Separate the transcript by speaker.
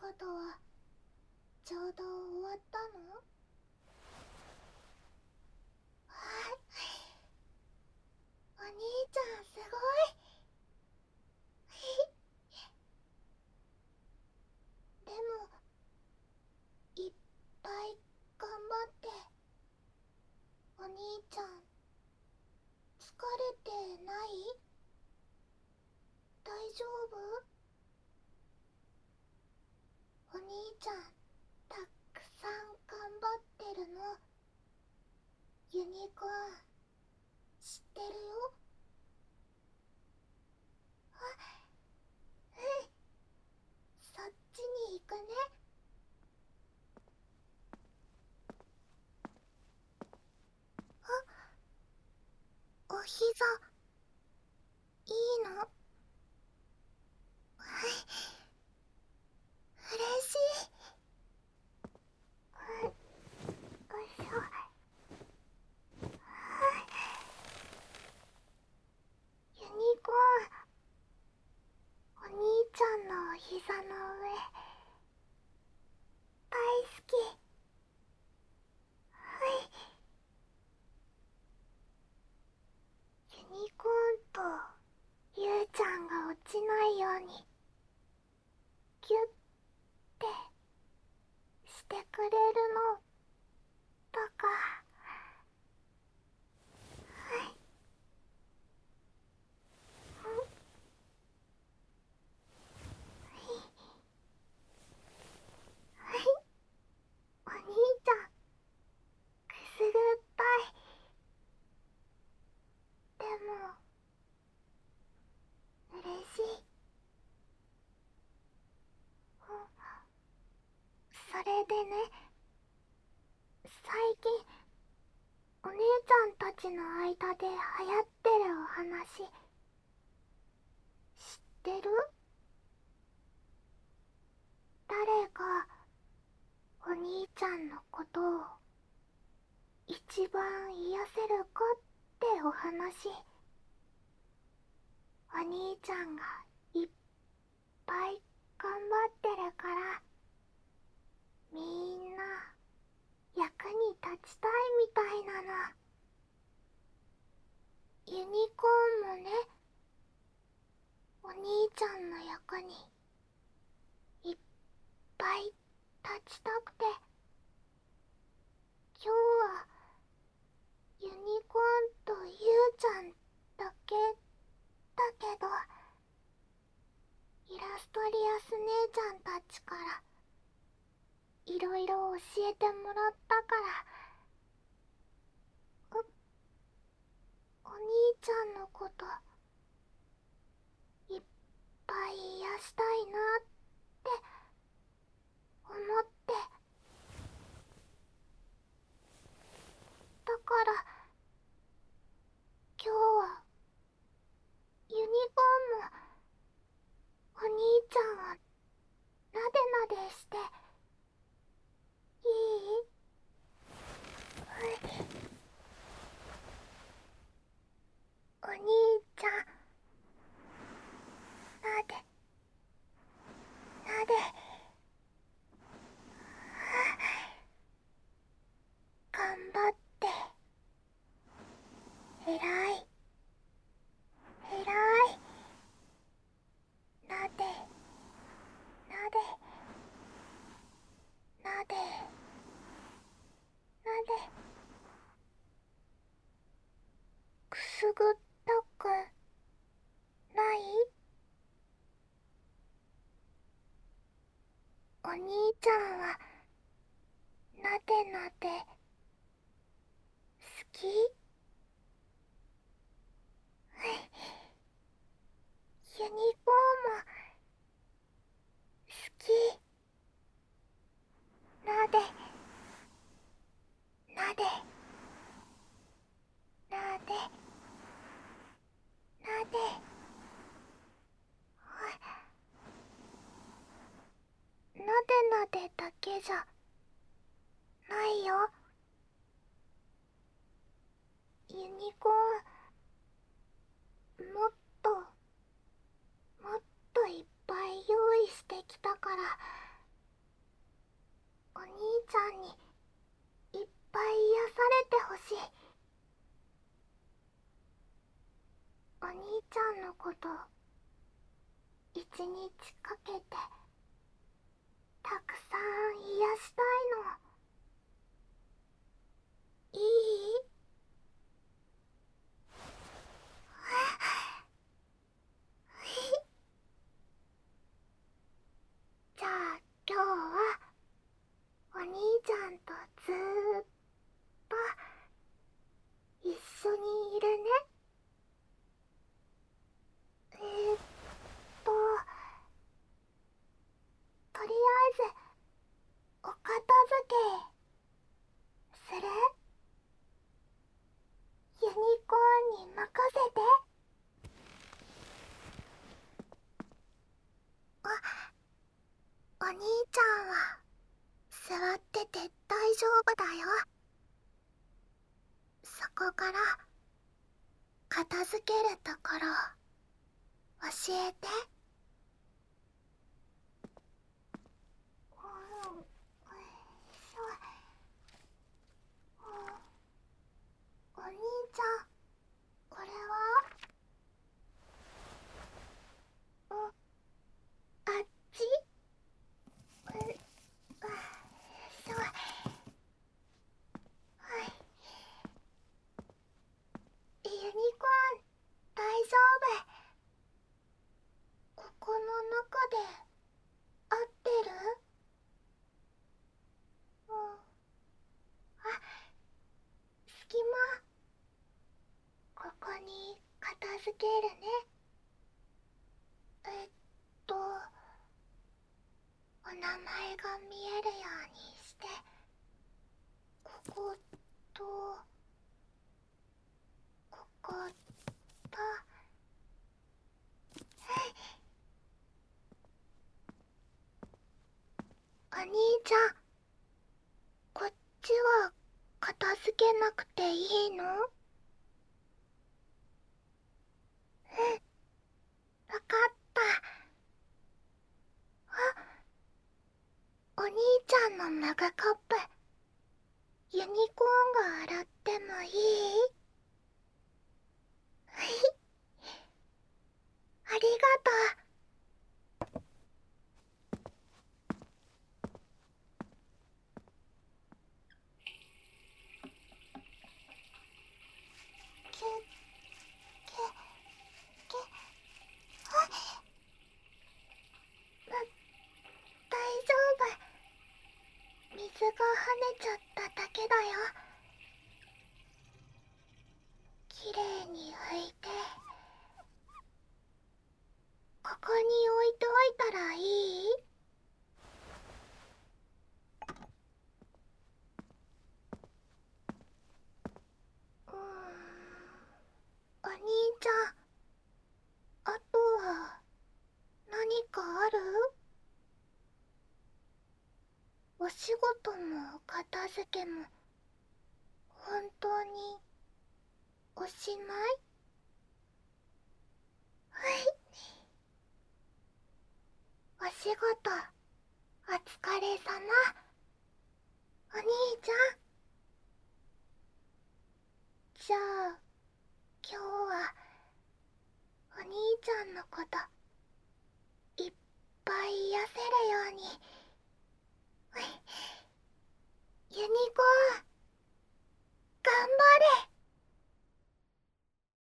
Speaker 1: 事はちょうど終わったの？お兄ちゃんすごい。でもいっぱい頑張って。お兄ちゃん疲れてない？大丈夫？お兄ちゃんたくさん頑張ってるの。ユニコーン知ってるよ。うん、そっちに行くね。お膝いいの？嬉しい。よいしょ。ユニコーン、お兄ちゃんのお膝の上大好き。ユニコーンとゆうちゃんが落ちないようにギュッてしてくれるのとか。お兄ちゃんくすぐったい。でも嬉しい。それでね、最近お姉ちゃんたちの間で流行ってるお話知ってる？誰がお兄ちゃんのことを一番癒せるかってお話。お兄ちゃんがいっぱい頑張ってるからみんな役に立ちたいみたいなの。ユニコーンもね、お兄ちゃんの役にいっぱい立ちたくて。今日はユニコーンとユウちゃんだけだけど、イラストリアス姉ちゃんたちからいろいろ教えてもらったから、お兄ちゃんのこといっぱい癒したいなって思って。だから今日はユニコーンもお兄ちゃんをなでなでしていい？お兄ちゃんなでなで。頑張って偉い偉い。なでなでなでなで。くすぐったくない？お兄ちゃんはなでなで好き？ユニコーンも好き。なでなでなでなで。なでなでだけじゃないよ。ユニコーンもっともっといっぱい用意してきたからんのこと一日かけてたくさん癒したいの。いい？じゃあ今日はお兄ちゃんとずーっと一緒にいるね。えーっととりあえずお片付けする？ユニコーンに任せて。お兄ちゃんは座ってて大丈夫だよ。そこから片付けるところ教えて。うん、お兄ちゃん、これは？あっち？そう。はい。ユニコーン、大丈夫。ここの中で合ってる？あ、隙間。ここに片付けるね。えっと、お名前が見えるようにして、ここと、ここと、お兄ちゃん、こっちは片付けなくていいの？うん、わかった。お兄ちゃんのマグカップ、ユニコーンが洗ってもいい？ありがとう。キュッキュッキュッ。大丈夫。水が跳ねちゃっただけだよ。きれいに拭いて、ここに置いておいたらいい？お兄ちゃん、あとは何かある？お仕事も片付けも本当におしまい？お仕事お疲れ様。お兄ちゃん、じゃあ今日はお兄ちゃんのこと